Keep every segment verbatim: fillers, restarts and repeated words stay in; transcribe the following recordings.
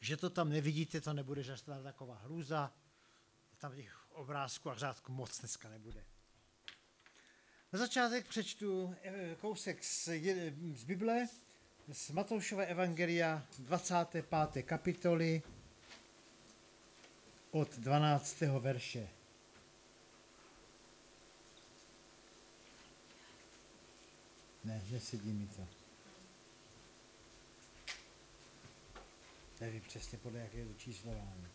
že to tam nevidíte, to nebude žádná taková hrůza. Tam těch obrázků a řádku moc dneska nebude. Na začátek přečtu kousek z, z Bible, z Matoušova evangelia dvacáté páté kapitoly od dvanáctého verše. Ne, nesedí mi to. Nevím přesně podle jakého číslování.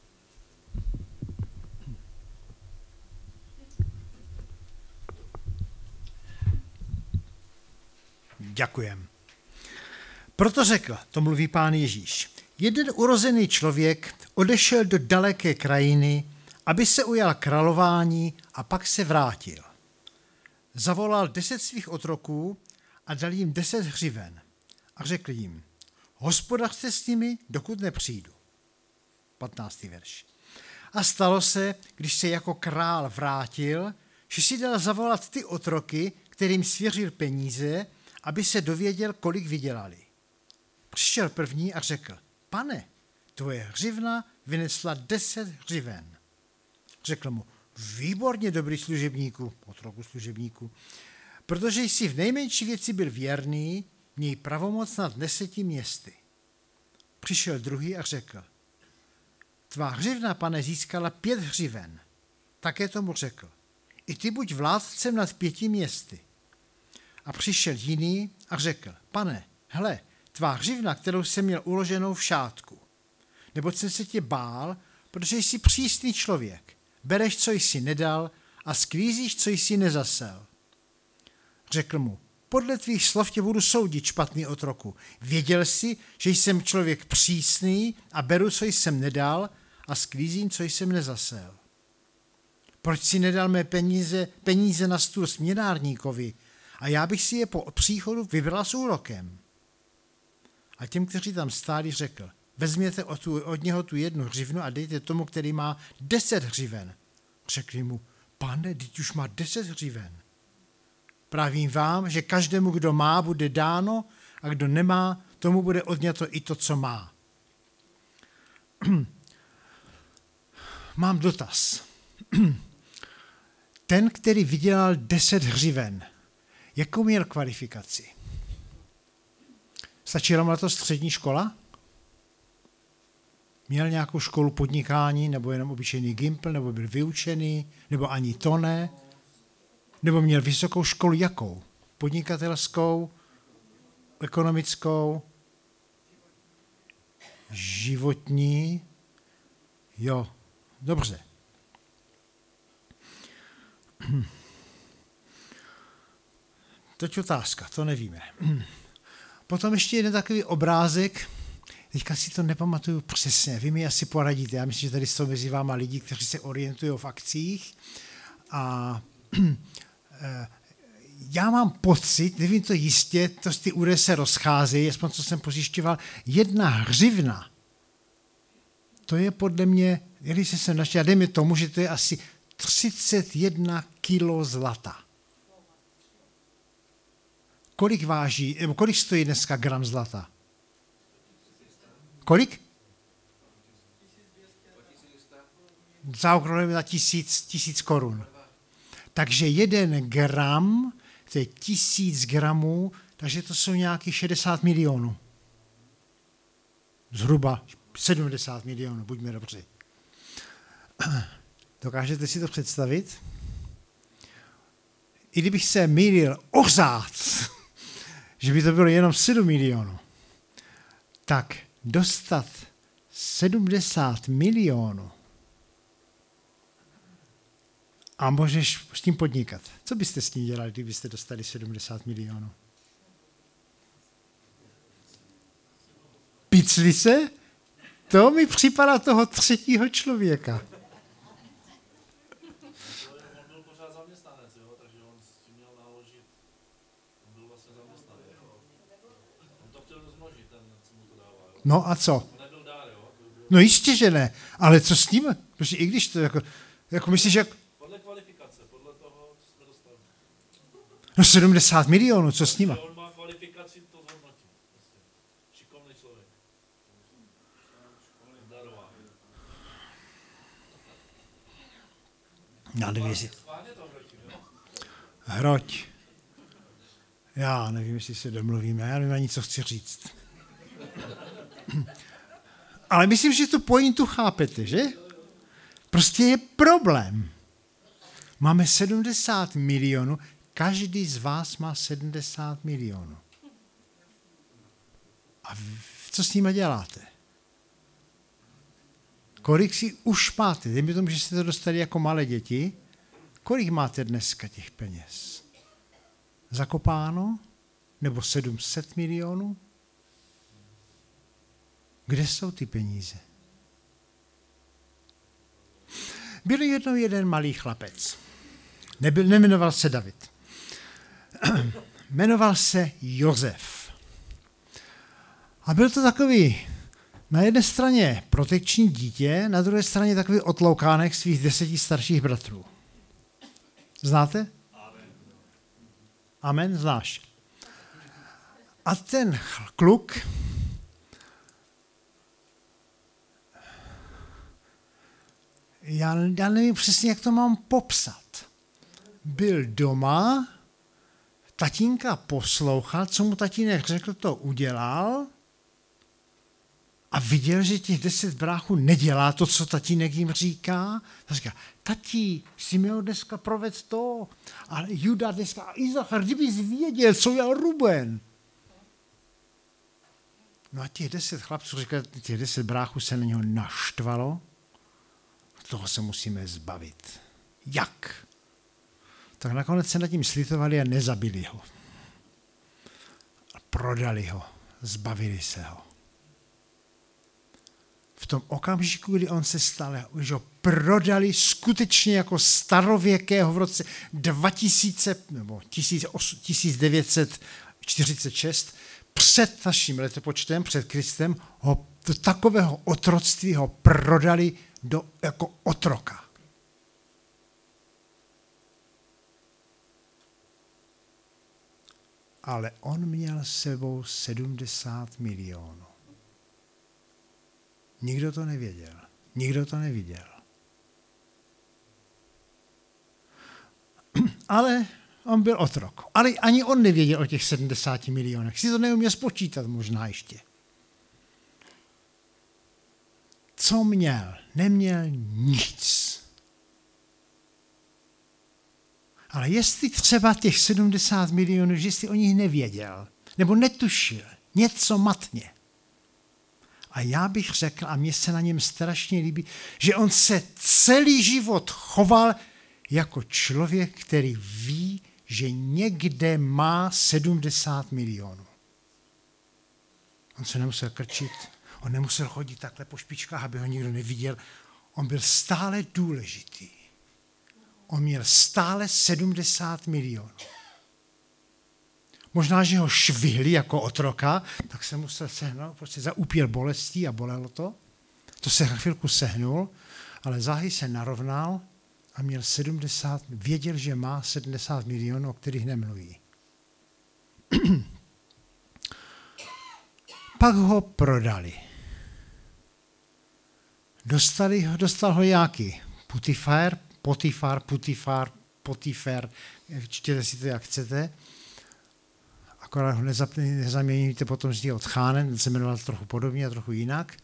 Děkujem. Proto řekl, to mluví Pán Ježíš, jeden urozený člověk odešel do daleké krajiny, aby se ujal králování a pak se vrátil. Zavolal deset svých otroků a dal jim deset hřiven a řekl jim, hospodařte s nimi, dokud nepřijdu. patnáctý verš. A stalo se, když se jako král vrátil, že si dal zavolat ty otroky, kterým svěřil peníze, aby se dověděl, kolik vydělali. Přišel první a řekl, pane, tvoje hřivna vynesla deset hřiven. Řekl mu, výborně, dobrý služebníku, otroku služebníku, protože jsi v nejmenší věci byl věrný, měj pravomoc nad deseti městy. Přišel druhý a řekl, tvá hřivna, pane, získala pět hřiven. Také tomu řekl, i ty buď vládcem nad pěti městy. A přišel jiný a řekl, pane, hle, tvá hřivna, kterou jsem měl uloženou v šátku. Neboť jsem se tě bál, protože jsi přísný člověk. Bereš, co jsi nedal a sklízíš, co jsi nezasel. Řekl mu, podle tvých slov tě budu soudit, špatný otroku. Věděl jsi, že jsem člověk přísný a beru, co jsem nedal a sklízím, co jsem nezasel. Proč si nedal mé peníze, peníze na stůl směnárníkovi a já bych si je po příchodu vybrala s úrokem? A těm, kteří tam stáli, řekl, vezměte od, tu, od něho tu jednu hřivnu a dejte tomu, který má deset hřiven. Řekli mu, pane, teď už má deset hřiven. Pravím vám, že každému, kdo má, bude dáno a kdo nemá, tomu bude odňato i to, co má. Mám dotaz. Ten, který vydělal deset hřiven, jakou měl kvalifikaci? Stačila mu na to střední škola? Měl nějakou školu podnikání, nebo jenom obyčejný gimpl, nebo byl vyučený, nebo ani to ne? Nebo měl vysokou školu jakou? Podnikatelskou, ekonomickou, životní? Jo, dobře. Teď otázka, to nevíme. Potom ještě jeden takový obrázek, teďka si to nepamatuju přesně, vy mi asi poradíte, já myslím, že tady jsou mezi váma lidi, kteří se orientují v akcích a já mám pocit, nevím to jistě, to ty údaje se rozcházejí, aspoň co jsem pozjišťoval, jedna hřivna, to je podle mě, když se sem našel, dejme tomu, že to je asi třicet jedna kilo zlata. Kolik váží, nebo kolik stojí dneska gram zlata? Kolik? Zaokrouhlíme na tisíc, tisíc korun. Takže jeden gram, to je tisíc gramů, takže to jsou nějaký šedesát milionů. Zhruba sedmdesát milionů, buďme dobří. Dokážete si to představit? I kdybych se mýlil ořád, že by to bylo jenom sedm milionů, tak dostat sedmdesát milionů a můžeš s tím podnikat. Co byste s tím dělali, kdybyste dostali sedmdesát milionů? Picli se? To mi připadá toho třetího člověka. No a co? No jistě, že ne. Ale co s ním? Protože i když to jako, jako myslíš, že... Podle kvalifikace, podle toho, co jsme dostali. No sedmdesát milionů, co s ním? On má kvalifikaci, to zhodnotí. Šikovný člověk. Já nevím, jestli... Schválně to hrotím, jo? Hroť. Já nevím, jestli se domluvíme, já nevím ani, co chci říct. Ale myslím, že tu pointu chápete, že? Prostě je problém. Máme sedmdesát milionů, každý z vás má sedmdesát milionů. A co s nimi děláte? Kolik si už máte? Dejme tomu, že jste to dostali jako malé děti. Kolik máte dneska těch peněz? Zakopáno? Nebo sedm set milionů? Kde jsou ty peníze? Byl jednou jeden malý chlapec. Nebyl, nemenoval se David. Jmenoval se Josef. A byl to takový na jedné straně protekční dítě, na druhé straně takový otloukánek svých deseti starších bratrů. Znáte? Amen. Amen, znáš. A ten kluk já, já nevím přesně, jak to mám popsat. Byl doma, tatínka poslouchal, co mu tatínek řekl, to udělal a viděl, že těch deset bráchů nedělá to, co tatínek jim říká. A říká, tatí, Simeon dneska provedl to, a Juda dneska, a Izachar, kdybys věděl, co dělal Ruben. No a těch deset chlapců, říká, těch deset bráchů se na něho naštvalo, toho se musíme zbavit. Jak? Tak nakonec se nad tím slitovali a nezabili ho. Prodali ho, zbavili se ho. V tom okamžiku, kdy on se stal, už ho prodali skutečně jako starověkého v roce dva tisíce nebo tisíc devět set čtyřicet šest před naším letopočtem, před Kristem, ho do takového otroctví ho prodali do, jako otroka. Ale on měl s sebou sedmdesát milionů. Nikdo to nevěděl. Nikdo to neviděl. Ale on byl otrok. Ale ani on nevěděl o těch sedmdesáti milionech. Si to neuměl spočítat možná ještě. Co měl? Neměl nic. Ale jestli třeba těch sedmdesát milionů, že jsi o nich nevěděl, nebo netušil, něco matně. A já bych řekl, a mně se na něm strašně líbí, že on se celý život choval jako člověk, který ví, že někde má sedmdesát milionů. On se nemusel krčit, on nemusel chodit takhle po špičkách, aby ho nikdo neviděl. On byl stále důležitý. On měl stále sedmdesát milionů. Možná, že ho švihli jako otroka, tak se musel sehnout, prostě zaúpěl bolestí a bolelo to. To se chvilku sehnul, ale záhy se narovnal a měl sedmdesát, věděl, že má sedmdesát milionů, o kterých nemluví. Pak ho prodali. Dostali ho, dostal ho nějaký Putifar, Potifar, Putifar, Potifar, čtěte si to, jak chcete. Akorát ho nezaměníte potom s tím od Chánem, ten se jmenoval trochu podobně a trochu jinak.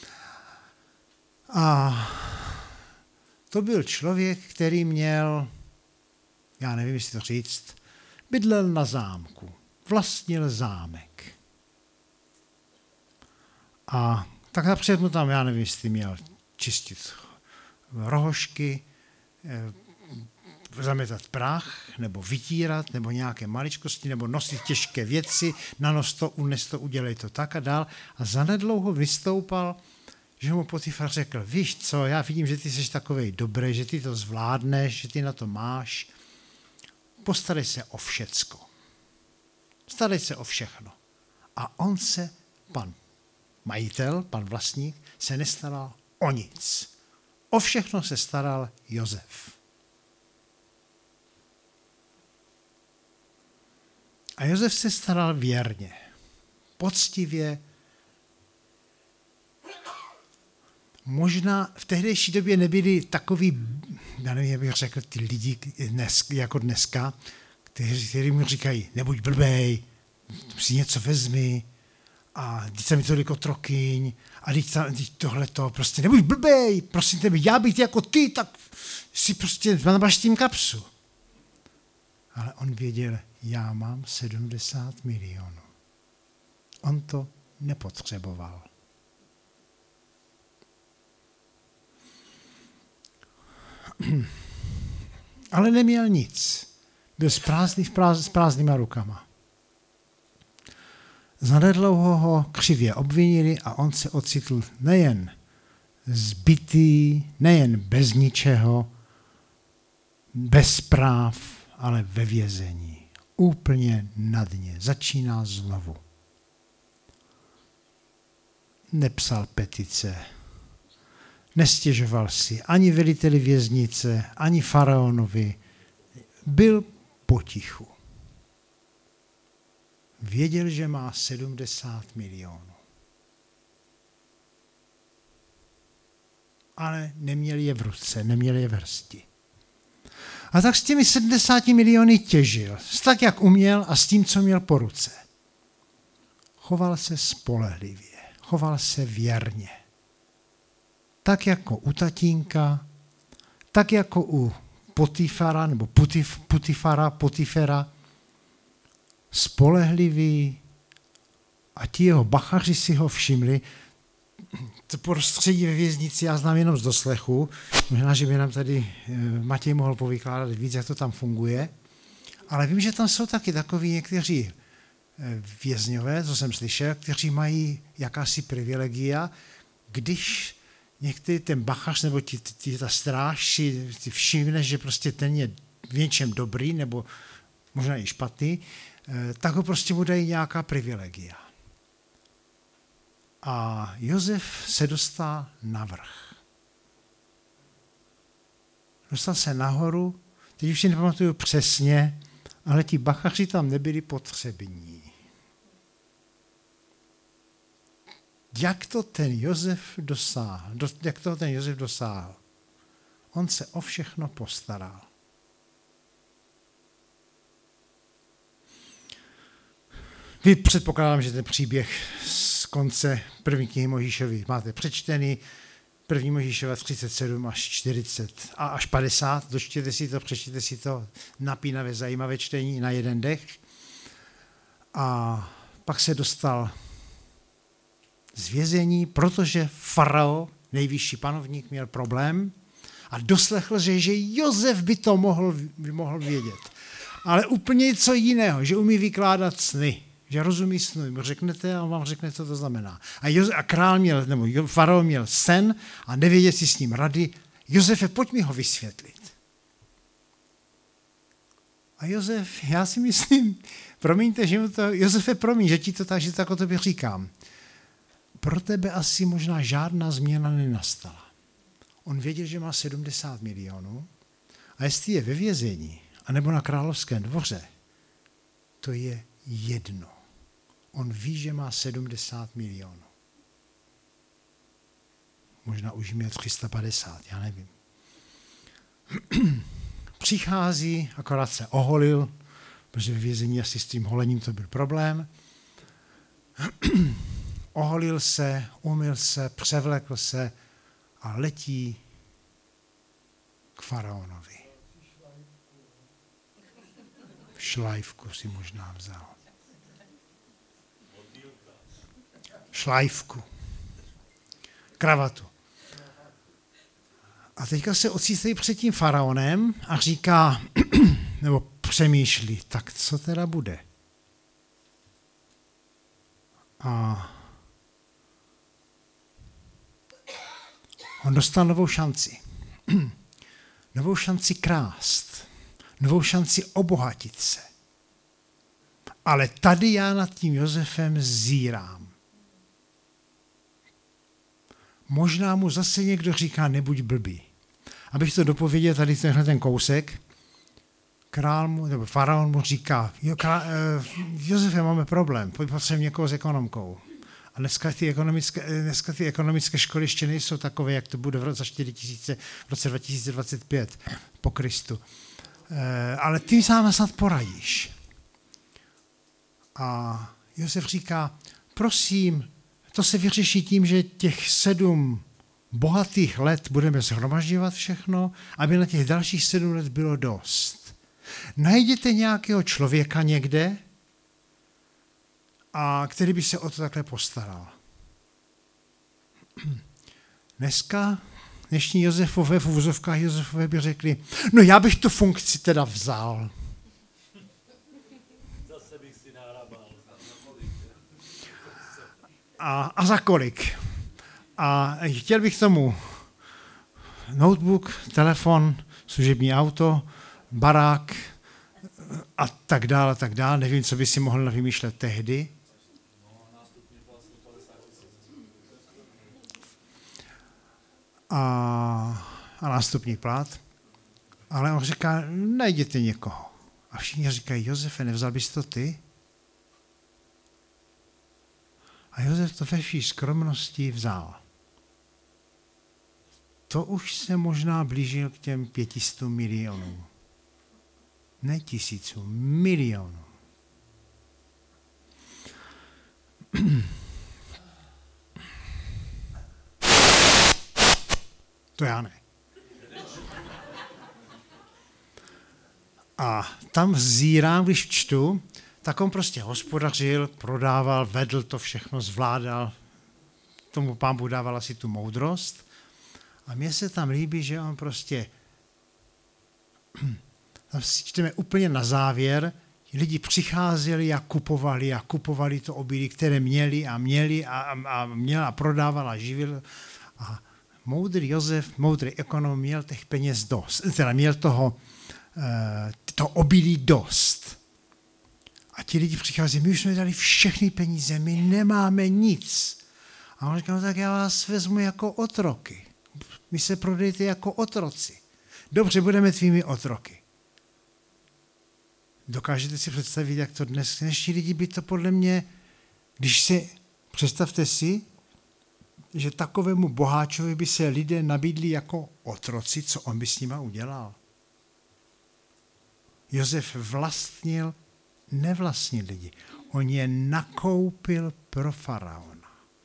A to byl člověk, který měl, já nevím, jestli to říct, bydlel na zámku, vlastnil zámek. A tak napřed mu tam, já nevím, jestli měl čistit rohošky, zametat prach, nebo vytírat, nebo nějaké maličkosti, nebo nosit těžké věci, nanos to, unes to, udělej to tak a dál. A zanedlouho vystoupal, že mu Potifar řekl, víš co, já vidím, že ty jsi takovej dobrý, že ty to zvládneš, že ty na to máš. Postarej se o všecko. Starej se o všechno. A on se, pan majitel, pan vlastník, se nestaral o nic. O všechno se staral Josef. A Josef se staral věrně, poctivě, možná v tehdejší době nebyli takový, já nevím, jak bych řekl, ty lidi dnes, jako dneska, kteří, kteří mu říkají, nebuď blbej, si něco vezmi, a teď se mi toliko trokyň, a teď, teď tohleto, prostě nebuď blbej, prosím tebe, já bych jako ty, tak si prostě nabaštím kapsu. Ale on věděl, já mám sedmdesát milionů. On to nepotřeboval. Ale neměl nic. Byl prázdný, s prázdnýma rukama. Zanedlouho ho křivě obvinili a on se ocitl nejen zbitý, nejen bez ničeho, bez práv, ale ve vězení. Úplně na dně. Začíná znovu. Nepsal petice. Nestěžoval si ani veliteli věznice, ani faraonovi. Byl potichu. Věděl, že má sedmdesát milionů. Ale neměl je v ruce, neměl je v hrsti. A tak s těmi sedmdesáti miliony těžil, tak jak uměl a s tím, co měl po ruce. Choval se spolehlivě, choval se věrně. Tak jako u tatínka, tak jako u Potifara, nebo Putif, Putifara, Potifera, spolehlivý, a ti jeho bachaři si ho všimli. To prostředí ve věznici já znám jenom z doslechu, možná, že by nám tady Matěj mohl povykládat víc, jak to tam funguje, ale vím, že tam jsou taky takoví někteří vězňové, co jsem slyšel, kteří mají jakási privilegia, když některý ten bachař nebo ti, ti, ta stráž si, si všimne, že prostě ten je v něčem dobrý nebo možná i špatný, tak ho prostě mu dají nějaká privilegia. A Josef se dostal na vrch. Dostal se nahoru, teď už si nepamatuju přesně, ale ti bachaři tam nebyli potřební. Jak to ten Josef dosáhl? Jak to ten Josef dosáhl? On se o všechno postaral. Vy předpokládám, že ten příběh z konce první knihy Mojžíšovy máte přečtený, první Mojžíšova třicet sedm až čtyřicet a až padesát, dočtěte si to, přečtěte si to, napínavé, zajímavé čtení na jeden dech. A pak se dostal z vězení, protože farao, nejvyšší panovník, měl problém a doslechl, že, že Josef by to mohl, by mohl vědět. Ale úplně něco jiného, že umí vykládat sny, že rozumí snu. Mu řeknete a on vám řekne, co to znamená. A, Josef, a král měl, nebo farao měl sen a nevěděl si s ním rady. Josefe, pojď mi ho vysvětlit. A Josef, já si myslím, promiňte, že mu to, Josefe, promiň, že ti to tak, že tak o tobě říkám. Pro tebe asi možná žádná změna nenastala. On věděl, že má sedmdesát milionů a jestli je ve vězení, anebo na královském dvoře, to je jedno. On ví, že má sedmdesát milionů. Možná už měl tři sta padesát, já nevím. Přichází, akorát se oholil, protože ve vězení asi s tím holením to byl problém. Oholil se, umyl se, převlekl se a letí k faraonovi. Šlajfku si možná vzal. Šlajfku. Kravatu. A teďka se ocitají před tím faraonem a říká, nebo přemýšlí, tak co teda bude? A on dostal novou šanci. Novou šanci krást. Novou šanci obohatit se. Ale tady já nad tím Josefem zírám. Možná mu zase někdo říká, nebuď blbý. Abych to dopověděl tady tenhle ten kousek, král mu, nebo faraon mu říká, jo, král, uh, Josefe, máme problém, potřebujeme někoho s ekonomkou. A dneska ty ekonomické, dneska ty ekonomické školy ještě nejsou takové, jak to bude v roce čtyři tisíce, v roce dva tisíce dvacet pět po Kristu. E, ale ty sám snad poradíš. A Josef říká, prosím, to se vyřeší tím, že těch sedm bohatých let budeme shromažďovat všechno, aby na těch dalších sedm let bylo dost. Najděte nějakého člověka někde, a který by se o to takhle postaral. Dneska, dnešní Josefové, v uvozovkách Josefové by řekli, no já bych tu funkci teda vzal. Zase bych si nahrabal. A, a za kolik? A chtěl bych tomu notebook, telefon, služební auto, barák a tak dále, a tak dále. Nevím, co by si mohl vymýšlet tehdy. A, a nástupní plat. Ale on říká, najděte někoho. A všichni říkají, Josefe, nevzal bys to ty? A Josef to ve vší skromnosti vzal. To už se možná blížil k těm pětistům milionům. Ne tisícům, milionům. To já ne. A tam zírám, když čtu, tak on prostě hospodařil, prodával, vedl to všechno, zvládal. Tomu Pán Bůh dával asi tu moudrost. A mně se tam líbí, že on prostě, tam si čteme úplně na závěr, lidi přicházeli a kupovali a kupovali to obilí, které měli a měli a, a, a měl a prodával a živil. A moudrý Josef, moudrý ekonom, měl těch peněz dost, teda měl toho, to obilí dost. A ti lidi přichází, my už jsme dali všechny peníze, my nemáme nic. A on říká, no tak já vás vezmu jako otroky. My se prodejte jako otroci. Dobře, budeme tvými otroky. Dokážete si představit, jak to dnes, dnešní lidi by to podle mě, když si, představte si, že takovému boháčovi by se lidé nabídli jako otroci, co on by s nima udělal. Josef vlastnil, nevlastnil lidi. On je nakoupil pro faraona.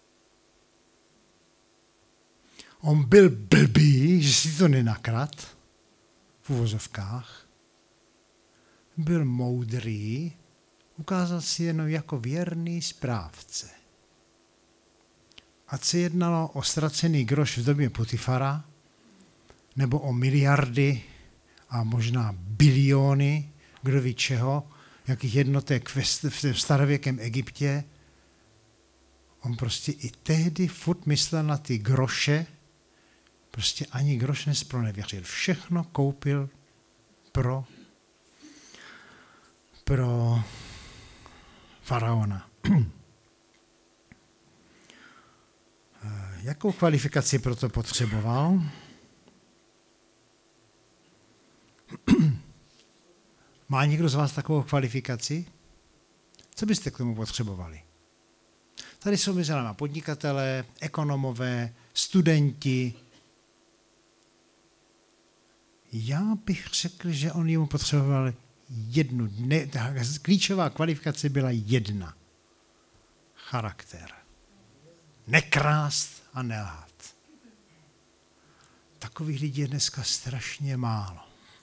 On byl blbý, že si to nenakrad v uvozovkách. Byl moudrý, ukázal si jenom jako věrný správce. Ať se jednalo o ztracený groš v době Potifara, nebo o miliardy a možná biliony, kdo ví čeho, jakých jednotek v starověkém Egyptě. On prostě i tehdy furt myslel na ty groše, prostě ani groš nespronevěřil. Všechno koupil pro, pro faraona. Jakou kvalifikaci proto potřeboval? Má někdo z vás takovou kvalifikaci? Co byste k tomu potřebovali? Tady jsou mezi námi podnikatelé, ekonomové, studenti. Já bych řekl, že on jemu potřeboval jednu. Ne, ta klíčová kvalifikace byla jedna. Charakter. Nekrást a nelhát. Takových lidí je dneska strašně málo.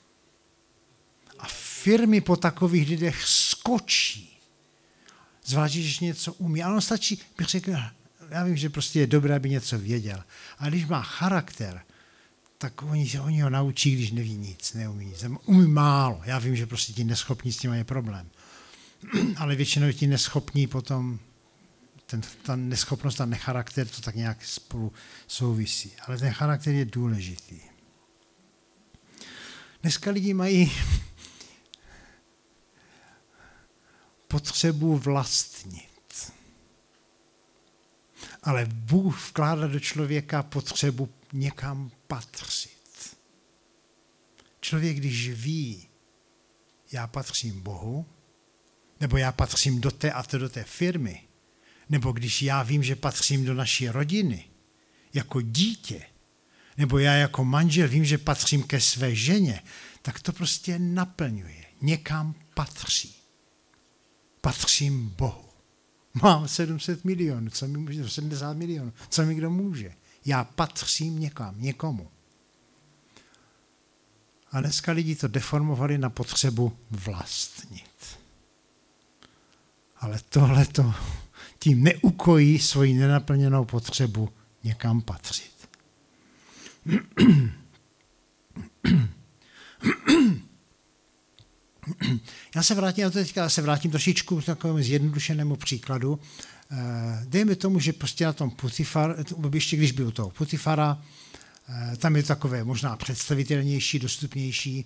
A firmy po takových lidech skočí. Zvlášť, když něco umí. Ale on stačí, bych řekl, já vím, že prostě je dobré, aby něco věděl. Ale když má charakter, tak oni, oni ho naučí, když neví nic, neumí nic. Umí málo. Já vím, že prostě ti neschopní s tím je problém. Ale většinou ti neschopní potom, ten, ta neschopnost a necharakter, to tak nějak spolu souvisí. Ale ten charakter je důležitý. Dneska lidi mají potřebu vlastnit. Ale Bůh vkládá do člověka potřebu někam patřit. Člověk, když ví, já patřím Bohu, nebo já patřím do té a to do té firmy, nebo když já vím, že patřím do naší rodiny, jako dítě, nebo já jako manžel vím, že patřím ke své ženě, tak to prostě naplňuje. Někam patří. Patřím Bohu. Mám sedm set milionů, co mi může, sedmdesát milionů, co mi kdo může. Já patřím někam, někomu. A dneska lidi to deformovali na potřebu vlastnit. Ale tohleto tím neukojí svoji nenaplněnou potřebu někam patřit. Já se vrátím, já teďka se vrátím trošičku k takovému zjednodušenému příkladu. Dejme tomu, že prostě na tom Putifar, ještě když byl toho Putifara, tam je takové možná představitelnější, dostupnější,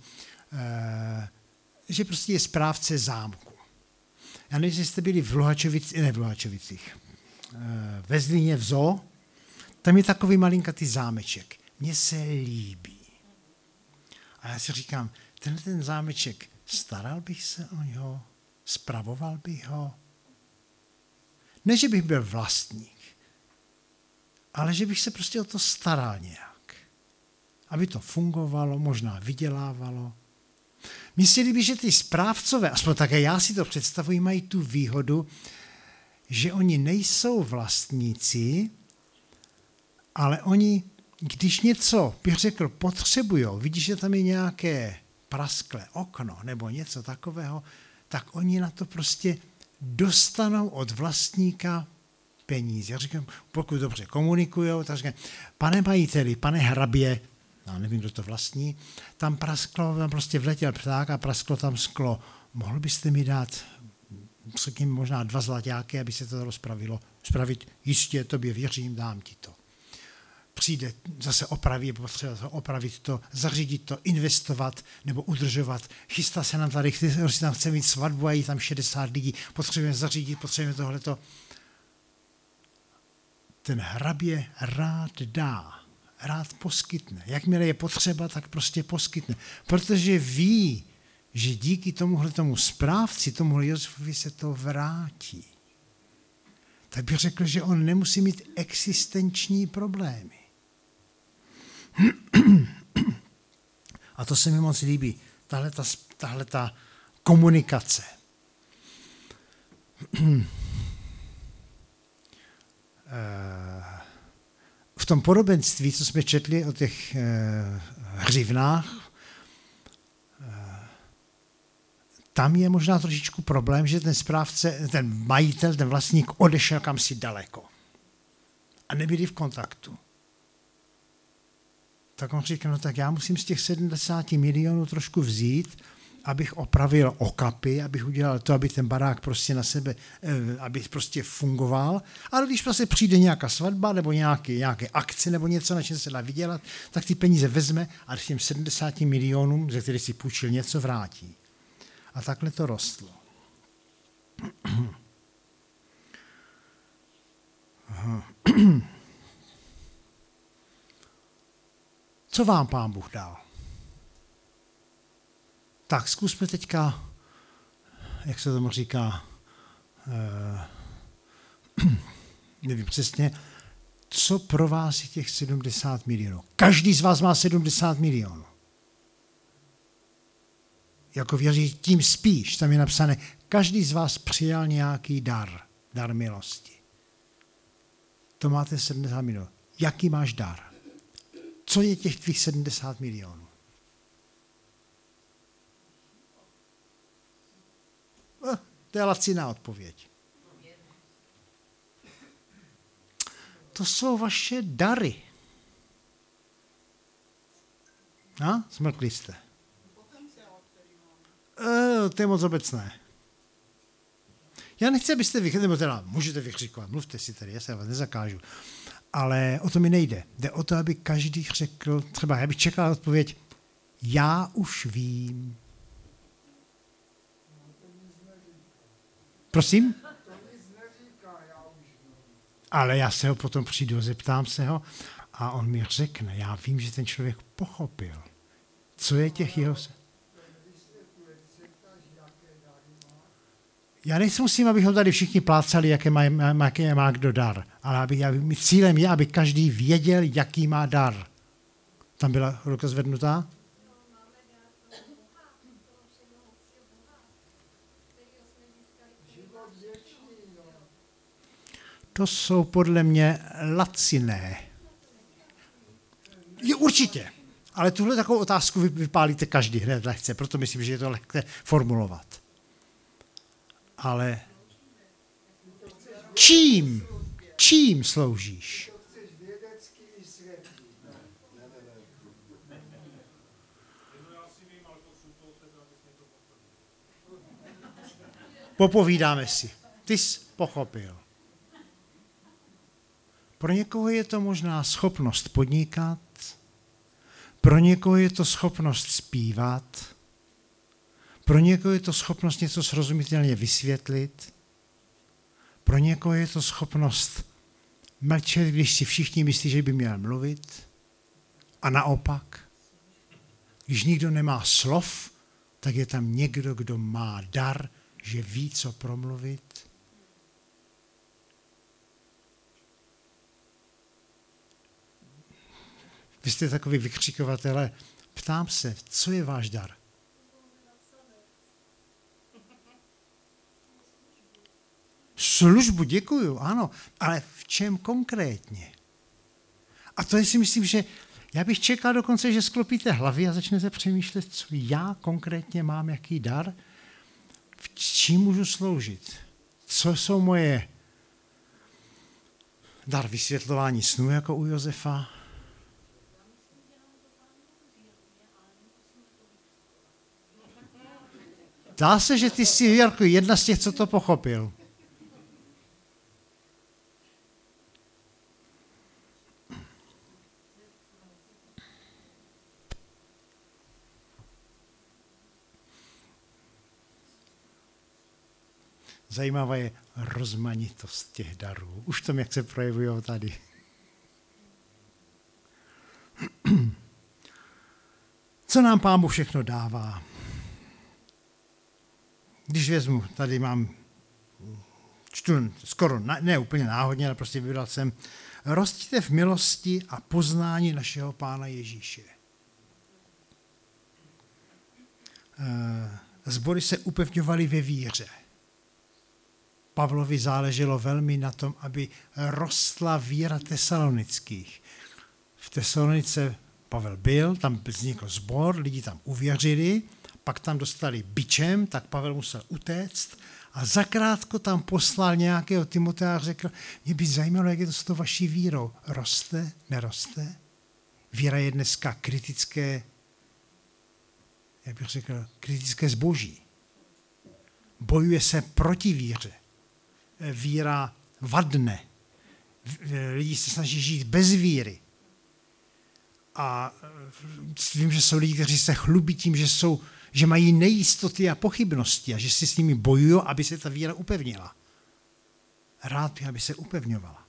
že prostě je správce zámku. Já nevím, jestli jste byli v Luhačovicích, ne v Luhačovicích, ve Zlíně v zoo, tam je takový malinkatý zámeček. Mně se líbí. A já si říkám, tenhle ten zámeček, staral bych se o něho, spravoval bych ho. Ne, že bych byl vlastník, ale že bych se prostě o to staral nějak. Aby to fungovalo, možná vydělávalo. Mně se líbí, že ty správcové, aspoň také já si to představuji, mají tu výhodu, že oni nejsou vlastníci, ale oni, když něco, bych řekl, potřebujou, vidíš, že tam je nějaké praskle okno nebo něco takového, tak oni na to prostě dostanou od vlastníka peníze. Já říkám, pokud dobře komunikujou, tak říkám, pane majiteli, pane hrabě, já nevím, kdo to vlastní, tam prasklo, tam prostě vletěl pták a prasklo tam sklo. Mohl byste mi dát, řekněme, možná dva zlaťáky, aby se to dalo spravilo, spravit? Jistě, tobě věřím, dám ti to. Přijde zase opraví, potřeba opravit to, zařídit to, investovat nebo udržovat. Chystá se nám tady, když tam chce mít svatbu a je tam šedesát lidí, potřebujeme zařídit, potřebujeme tohleto. Ten hrabě rád dá, rád poskytne. Jakmile je potřeba, tak prostě poskytne. Protože ví, že díky tomuhle tomu správci, tomuhle Josefovi se to vrátí. Tak bych řekl, že on nemusí mít existenční problémy. A to se mi moc líbí, tahleta, tahleta komunikace. V tom podobenství, co jsme četli o těch hřivnách, tam je možná trošičku problém, že ten správce, ten majitel, ten vlastník odešel kamsi daleko. A nebyli v kontaktu. Tak on říká, no tak já musím z těch sedmdesát milionů trošku vzít, abych opravil okapy, abych udělal to, aby ten barák prostě na sebe, aby prostě fungoval. Ale když prostě přijde nějaká svatba nebo nějaké, nějaké akce nebo něco, na čem se dá vydělat, tak ty peníze vezme a těm sedmdesáti milionům, ze kterých si půjčil, něco vrátí. A takhle to rostlo. Co vám Pán Bůh dal? Tak zkusme teďka, jak se tomu říká, eh, nevím přesně, co pro vás je těch sedmdesát milionů. Každý z vás má sedmdesát milionů. Jako věří, tím spíš, tam je napsané, každý z vás přijal nějaký dar, dar milosti. To máte sedmdesát milionů. Jaký máš dar? Co je těch tvých sedmdesát milionů? Eh, to je laciná odpověď. To jsou vaše dary. A? Smrkli jste. E, to je moc obecné. Já nechci, abyste vykřikovali, nebo teda můžete vykřikovat, mluvte si tady, já se vás nezakážu. Ale o to mi nejde. Jde o to, aby každý řekl, třeba já bych čekal odpověď, já už vím. Prosím? Ale já se ho potom přijdu, zeptám se ho a on mi řekne, já vím, že ten člověk pochopil, co je těch jeho... Já nejsem musím, abychom tady všichni plácali, jaké má, jaké má kdo dar, ale aby, aby, cílem je, aby každý věděl, jaký má dar. Tam byla ruka zvednutá? To jsou podle mě laciné. Je, určitě. Ale tuhle takovou otázku vypálíte každý hned lehce, proto myslím, že je to lehké formulovat. Ale čím? Čím sloužíš? Popovídáme si. Ty jsi pochopil. Pro někoho je to možná schopnost podnikat, pro někoho je to schopnost zpívat, pro někoho je to schopnost něco srozumitelně vysvětlit, pro někoho je to schopnost mlčet, když si všichni myslí, že by měl mluvit, a naopak, když nikdo nemá slov, tak je tam někdo, kdo má dar, že ví, co promluvit. Vy jste takový vykřikovatele. Ptám se, co je váš dar? Službu, děkuju, ano, ale v čem konkrétně? A to je si myslím, že já bych čekal dokonce, že sklopíte hlavy a začnete přemýšlet, co já konkrétně mám, jaký dar, v čím můžu sloužit, co jsou moje dar vysvětlování snů, jako u Josefa. Dá se, že ty jsi, Jarko, jedna z těch, co to pochopil. Zajímavá je rozmanitost těch darů. Už tom, jak se projevují tady. Co nám Pán Bůh všechno dává? Když vezmu, tady mám, čtu skoro, ne úplně náhodně, ale prostě vybral jsem, rostíte v milosti a poznání našeho Pána Ježíše. Sbory se upevňovaly ve víře. Pavlovi záleželo velmi na tom, aby rostla víra tesalonických. V Tesalonice Pavel byl, tam vznikl sbor, lidi tam uvěřili, pak tam dostali bičem, tak Pavel musel utéct a zakrátko tam poslal nějakého Timotea a řekl, mě by zajímalo, jak je to s tou vaší vírou. Roste, neroste? Víra je dneska kritické, jak bych řekl, kritické zboží. Bojuje se proti víře. Víra vadne. Lidi se snaží žít bez víry. A vím, že jsou lidi, kteří se chlubí tím, že, jsou, že mají nejistoty a pochybnosti a že si s nimi bojují, aby se ta víra upevnila. Rád bych, aby se upevňovala.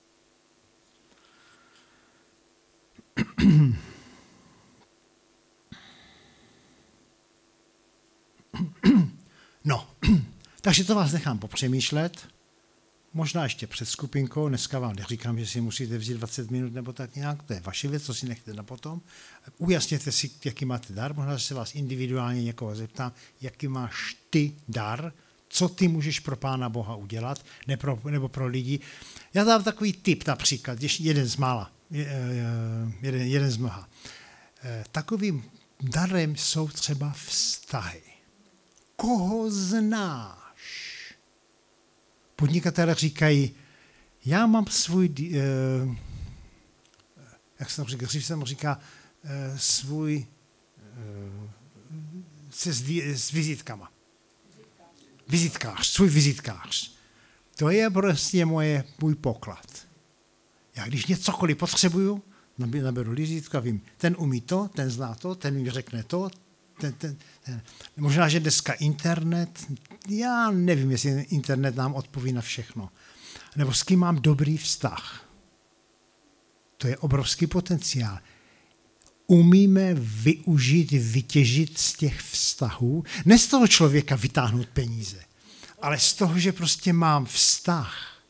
No, takže to vás nechám popřemýšlet. Možná ještě před skupinkou, dneska vám neříkám, že si musíte vzít dvacet minut nebo tak nějak, to je vaše věc, co si nechte na potom. Ujasněte si, jaký máte dar, možná se vás individuálně někoho zeptám, jaký máš ty dar, co ty můžeš pro Pána Boha udělat, ne pro, nebo pro lidi. Já dám takový tip například, ještě jeden z mála, jeden, jeden z mnoha. Takovým darem jsou třeba vztahy. Koho znáš? Podnikatelé říkají, já mám svůj, eh, jak jsem říkal, dřív jsem říká, eh, svůj eh, se s, s vizitkama. Vizitkář, svůj vizitkář. To je prostě moje, můj poklad. Já když něcokoliv potřebuju, naberu vizitku a vím, ten umí to, ten zná to, ten mi řekne to, ten, ten, ten. Možná, že dneska internet, já nevím, jestli internet nám odpoví na všechno. Nebo s kým mám dobrý vztah. To je obrovský potenciál. Umíme využít, vytěžit z těch vztahů, ne z toho člověka vytáhnout peníze, ale z toho, že prostě mám vztah.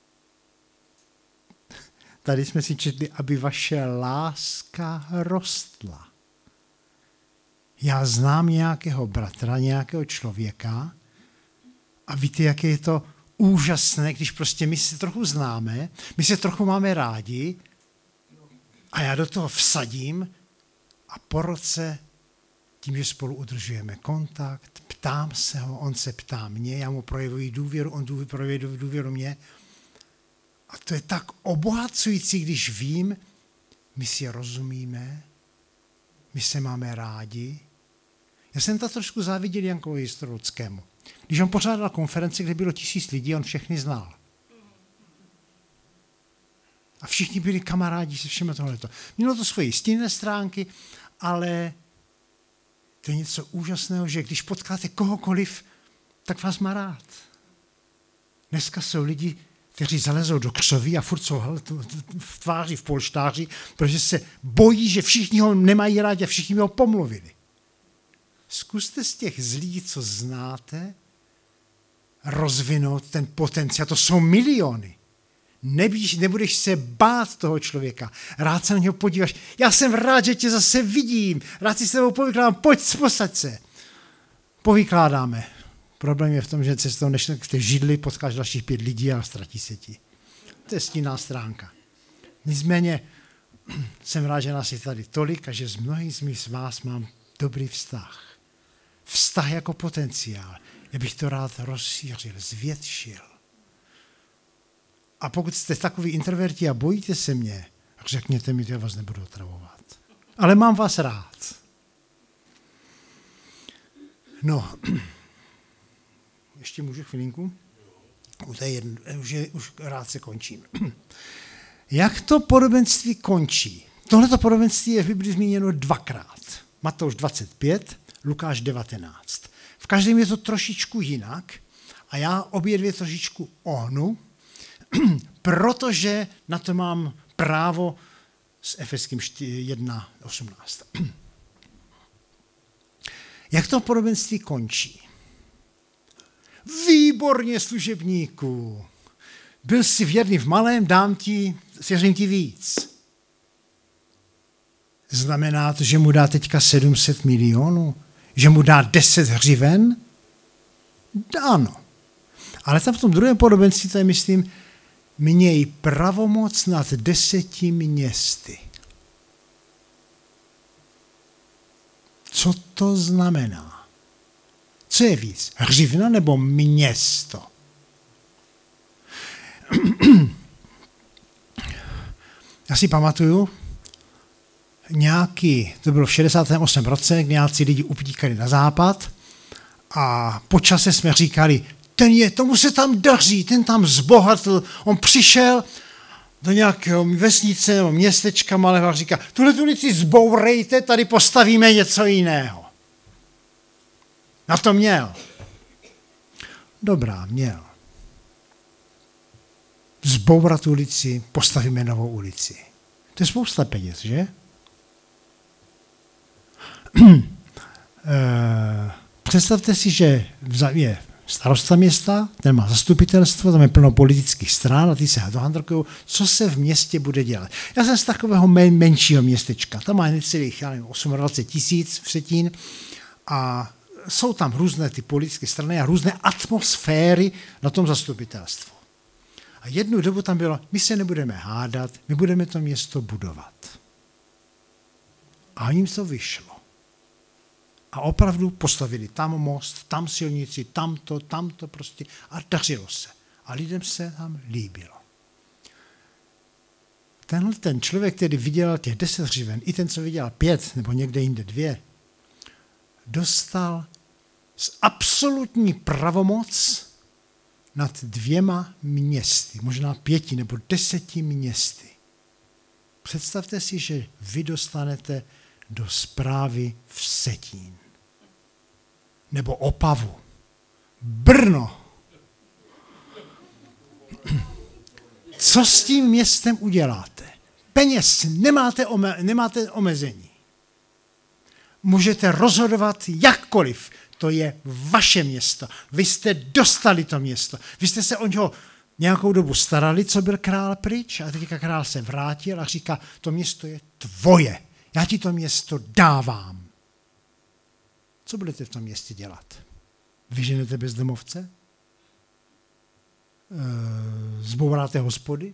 Tady jsme si četli, aby vaše láska rostla. Já znám nějakého bratra, nějakého člověka a víte, jak je to úžasné, když prostě my se trochu známe, my se trochu máme rádi a já do toho vsadím a po roce, tím, že spolu udržujeme kontakt, ptám se ho, on se ptá mě, já mu projevuji důvěru, on důvěru, projevuje důvěru mě. A to je tak obohacující, když vím, my si rozumíme, my se máme rádi. Já jsem to trošku záviděl Jankovi Jistrorudskému. Když on pořádal konferenci, kde bylo tisíc lidí, on všechny znal. A všichni byli kamarádi se všemi tohleto. Mělo to svoje stinné stránky, ale to je něco úžasného, že když potkáte kohokoliv, tak vás má rád. Dneska jsou lidi, kteří zalezou do křoví a furt jsou v tváři, v polštáři, protože se bojí, že všichni ho nemají rádi a všichni ho pomluvili. Zkuste z těch zlí, co znáte, rozvinout ten potenciál. To jsou miliony. Nebíš, nebudeš se bát toho člověka. Rád se na něho podíváš. Já jsem rád, že tě zase vidím. Rád si s tebou povykládám. Pojď, posaď se. Povykládáme. Problém je v tom, že cestou, než v té židli potkáš dalších pět lidí a ztratí se ti. To je stinná stránka. Nicméně jsem rád, že nás je tady tolik a že s mnohými z vás mám dobrý vztah. Vztah jako potenciál. Já bych to rád rozšířil, zvětšil. A pokud jste takový introverti a bojíte se mě, tak řekněte mi, že já vás nebudu otravovat. Ale mám vás rád. No, ještě můžu chvilinku? Už, je jedno, už, je, už rád se končím. Jak to podobenství končí? Tohleto podobenství je v Biblii zmíněno dvakrát. Matouš dvacet pět, Lukáš devatenáct. V každém je to trošičku jinak a já obě dvě trošičku ohnu, protože na to mám právo s Efeským jedna osmnáct. Jak to podobenství končí? Výborně, služebníku. Byl jsi věrný v malém, dám ti, svěřím ti víc. Znamená to, že mu dá teďka sedm set milionů? Že mu dá deset hřiven? Ano. Ale tam v tom druhém podobenství, to je, myslím, měj pravomoc nad deseti městy. Co to znamená? Co je víc? Hřivna nebo město? Já si pamatuju, nějaký, to bylo v šedesátém osmém roce, nějací lidi utíkali na západ a po čase jsme říkali, ten je, tomu se tam daří, ten tam zbohatl, on přišel do nějakého vesnice nebo městečka malého a říká, tuhle tu ulici zbourejte, tady postavíme něco jiného. Na to měl. Dobrá, měl. Zbourat ulici, postavíme novou ulici. To je spousta peněz, že? Představte si, že je starosta města, ten má zastupitelstvo, tam je plno politických stran a ty se dohandrkují, co se v městě bude dělat. Já jsem z takového men, menšího městečka, tam má necelých, já nevím, dvacet osm tisíc v Vsetín a jsou tam různé ty politické strany a různé atmosféry na tom zastupitelstvu. A jednu dobu tam bylo, my se nebudeme hádat, my budeme to město budovat. A jim to vyšlo. A opravdu postavili tam most, tam silnici, tamto, tamto prostě a dařilo se. A lidem se tam líbilo. Tenhle ten člověk, který vydělal těch deset hřiven, i ten, co vydělal pět, nebo někde jinde dvě, dostal z absolutní pravomoc nad dvěma městy, možná pěti nebo deseti městy. Představte si, že vy dostanete do správy Vsetín. Nebo Opavu. Brno. Co s tím městem uděláte? Peněz nemáte, ome, nemáte omezení. Můžete rozhodovat jakkoliv. To je vaše město. Vy jste dostali to město. Vy jste se o něho nějakou dobu starali, co byl král pryč, a teďka král se vrátil a říká, to město je tvoje. Já ti to město dávám. Co budete v tom městě dělat? Vyženete bezdomovce? Zbouráte hospody?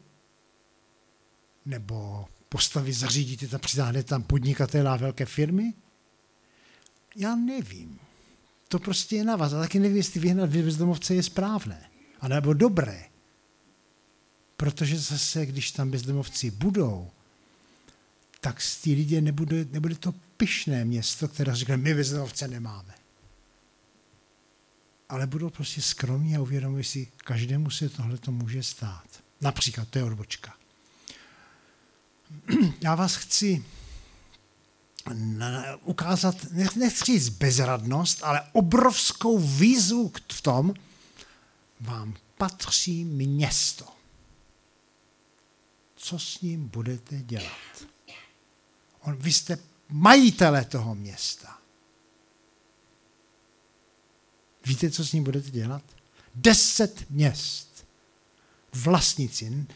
Nebo postavy zařídíte tam, přitáhnete tam podnikatele a velké firmy? Já nevím. To prostě je na vás. A taky nevím, jestli vyhnat bezdomovce je správné. A nebo dobré. Protože zase, když tam bezdomovci budou, tak z tí lidé nebude, nebude to pyšné město, které říká, my bezdomovce nemáme. Ale budou prostě skromní a uvědomují si, každému se tohle to může stát. Například, to je odbočka. Já vás chci ukázat, nechci říct bezradnost, ale obrovskou výzvu v tom, vám patří město. Co s ním budete dělat? On, vy jste majitele toho města. Víte, co s ním budete dělat? Deset měst. Vlastníci.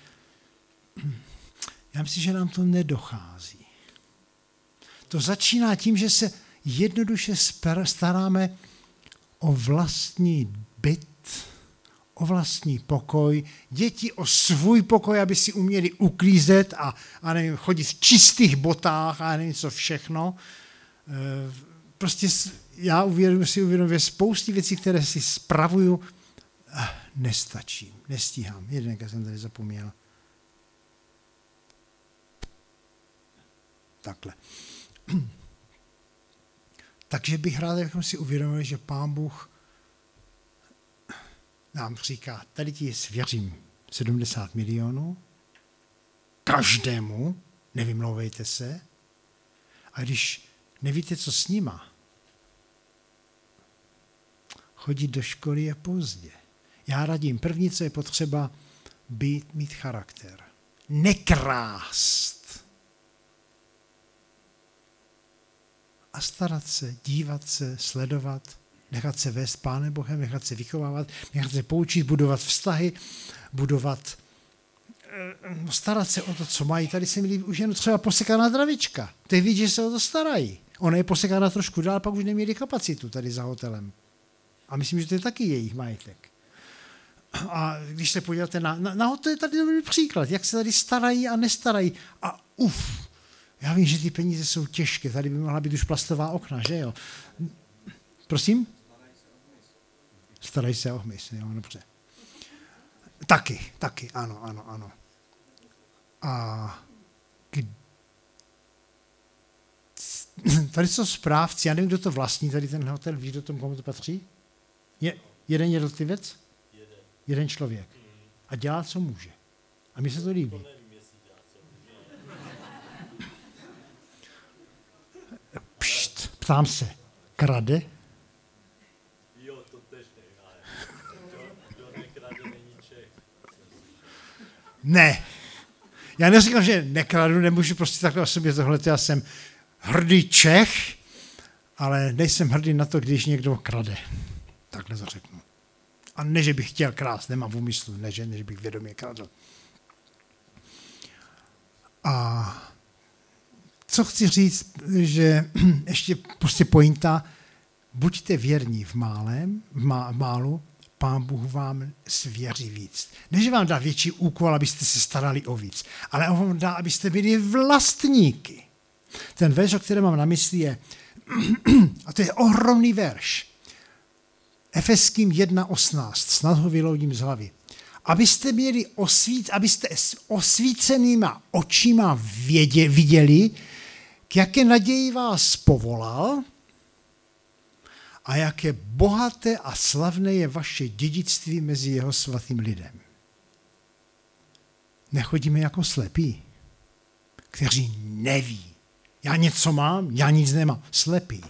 Já myslím, že nám to nedochází. To začíná tím, že se jednoduše staráme o vlastní byt, o vlastní pokoj, děti o svůj pokoj, aby si uměli uklízet a, a nevím, chodit v čistých botách a nevím co všechno. Prostě já uvědomuji si uvědomuji spousty věcí, které si spravuju, nestačím, nestíhám. Jeden, jak jsem tady zapomněl. Takhle. Takže bych rád, abychom si uvědomili, že Pán Bůh nám říká, tady ti svěřím sedmdesát milionů, každému, nevymlouvejte se, a když nevíte, co s nima, chodit do školy je pozdě. Já radím, první, co je potřeba, být, mít charakter. Nekrást. A starat se, dívat se, sledovat, nechat se vést Pánem Bohem, nechat se vychovávat, nechat se poučit, budovat vztahy, budovat, starat se o to, co mají. Tady se mi líbí už jen třeba posekaná travička. Teď vidí, že se o to starají. Ona je posekána trošku dál, pak už neměli kapacitu tady za hotelem. A myslím, že to je taky jejich majetek. A když se podíváte na, na, na to je tady dobrý příklad, jak se tady starají a nestarají. A uf, já vím, že ty peníze jsou těžké, tady by mohla být už plastová okna, že jo? Prosím? Starají se o hmyz, jo, dobře. Taky, taky, ano, ano, ano. A tady jsou správci, já nevím, kdo to vlastní, tady ten hotel, víš, do tomu, komu to patří? Je, jeden jednotlivec? Jeden. Jeden člověk. A dělá, co může. A mně se to líbí. Pšt, ptám se, krade? Jo, to tež nejde. Kdo nekrade, není Čech. Ne. Já neříkám, že nekradu, nemůžu prostě takhle o sobě tohle, já jsem hrdý Čech, ale nejsem hrdý na to, když někdo krade. Takhle to řeknu. A ne, že bych chtěl krást, nemám v úmyslu, ne, že, ne, že bych vědomě kradl. A co chci říct, že ještě prostě pointa, buďte věrní v málem, v, má, v málu, Pán Bůh vám svěří víc. Ne, že vám dá větší úkol, abyste se starali o víc, ale on vám dá, abyste byli vlastníky. Ten verš, o kterém mám na mysli, je, a to je ohromný verš, Efeským jedna osmnáct, snad ho vyloudím z hlavy. Abyste měli osvít, abyste s osvícenýma očima vědě, viděli, k jaké naději vás povolal a jaké bohaté a slavné je vaše dědictví mezi jeho svatým lidem. Nechodíme jako slepí, kteří neví. Já něco mám, já nic nemám. Slepí.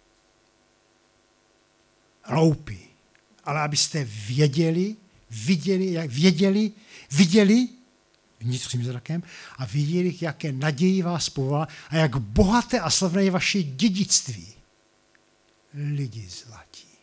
Hloupí. Ale abyste věděli, viděli, jak věděli, viděli vnitřním zrakem a viděli, jaké naději vás povolá a jak bohaté a slavné je vaše dědictví. Lidi zlatí.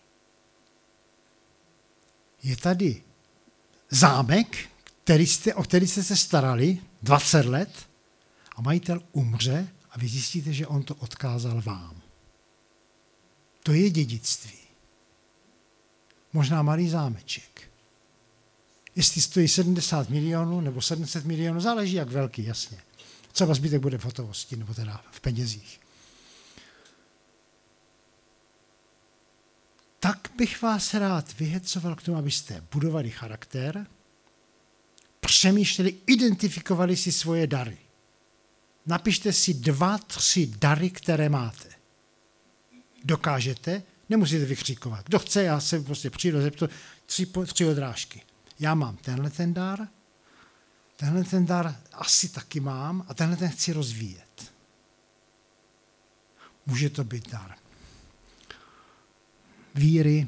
je tady zámek, který jste, o který jste se starali dvacet let a majitel umře a vy zjistíte, že on to odkázal vám. To je dědictví. Možná malý zámeček. Jestli stojí sedmdesát milionů nebo sedm set milionů, záleží jak velký, jasně. Třeba zbytek bude v hotovosti nebo teda v penězích. Tak bych vás rád vyhecoval k tomu, abyste budovali charakter, přemýšleli, identifikovali si svoje dary. Napište si dva, tři dary, které máte. Dokážete, nemusíte vykřikovat. Kdo chce, já se prostě přijdu, zeptu, tři, tři odrážky. Já mám tenhle ten dar, tenhle ten dar asi taky mám a tenhle ten chci rozvíjet. Může to být dar víry,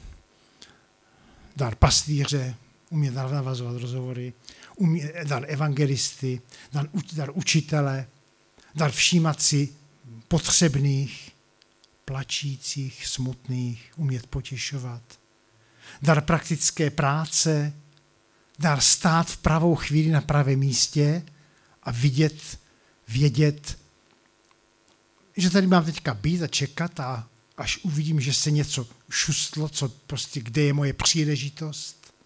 dar pastýře, umět navazovat rozhovory, umět, dar evangelisty, dar, dar učitele, dar všímat si potřebných, plačících, smutných, umět potěšovat, dar praktické práce, dar stát v pravou chvíli na pravém místě a vidět, vědět, že tady mám teďka být a čekat a až uvidím, že se něco šustlo, co prostě, kde je moje příležitost.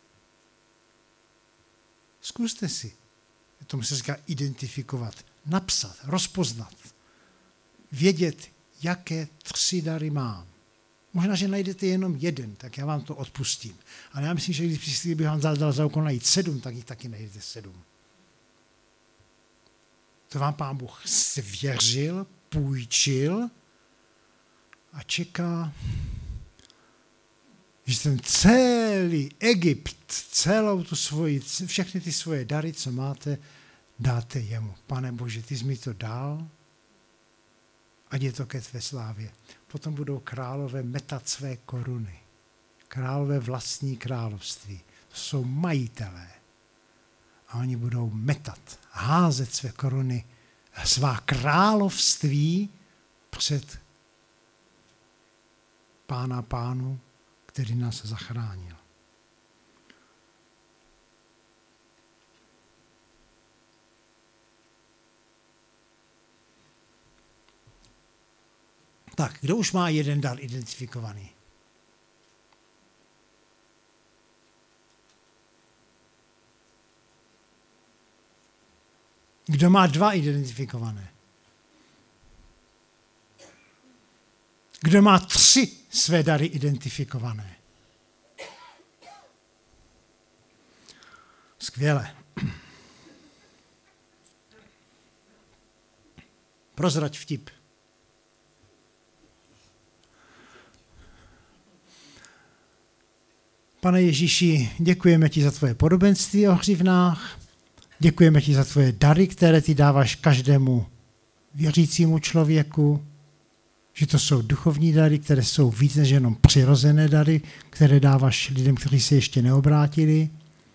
Zkuste si. Tomu se říká identifikovat, napsat, rozpoznat, vědět, jaké tři dary mám. Možná, že najdete jenom jeden, tak já vám to odpustím. Ale já myslím, že když bych vám dal za úkol najít sedm, tak jich taky najdete sedm. To vám Pán Bůh svěřil, půjčil a čeká, že ten celý Egypt, celou tu svoji, všechny ty svoje dary, co máte, dáte jemu. Pane Bože, ty jsi mi to dal, ať je to ke tvé slávě. Potom budou králové metat své koruny. Králové vlastní království. To jsou majitelé. A oni budou metat, házet své koruny, svá království před Pána Pánu, který nás zachránil. Tak, kdo už má jeden dar identifikovaný? Kdo má dva identifikované? Kdo má tři své dary identifikované? Skvěle. Prozrať vtip. Pane Ježíši, děkujeme ti za tvoje podobenství o hřivnách, děkujeme ti za tvoje dary, které ty dáváš každému věřícímu člověku, že to jsou duchovní dary, které jsou víc než jenom přirozené dary, které dáváš lidem, kteří se ještě neobrátili.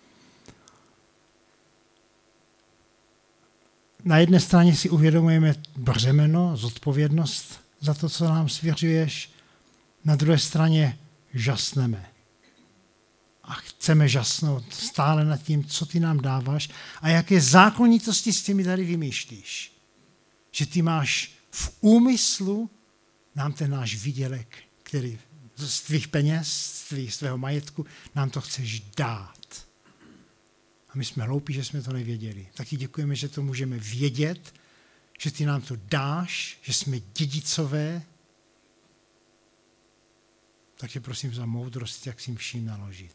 Na jedné straně si uvědomujeme břemeno, zodpovědnost za to, co nám svěřuješ, na druhé straně žasneme. A chceme žasnout stále nad tím, co ty nám dáváš a jaké zákonitosti s těmi dary vymýšlíš. Že ty máš v úmyslu nám ten náš výdělek, který z tvých peněz, z tvých, svého majetku, nám to chceš dát. A my jsme hloupí, že jsme to nevěděli. Taky děkujeme, že to můžeme vědět, že ty nám to dáš, že jsme dědicové. Tak tě prosím za moudrost, jak s tím vším naložit.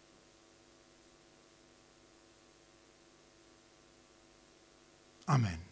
Amen.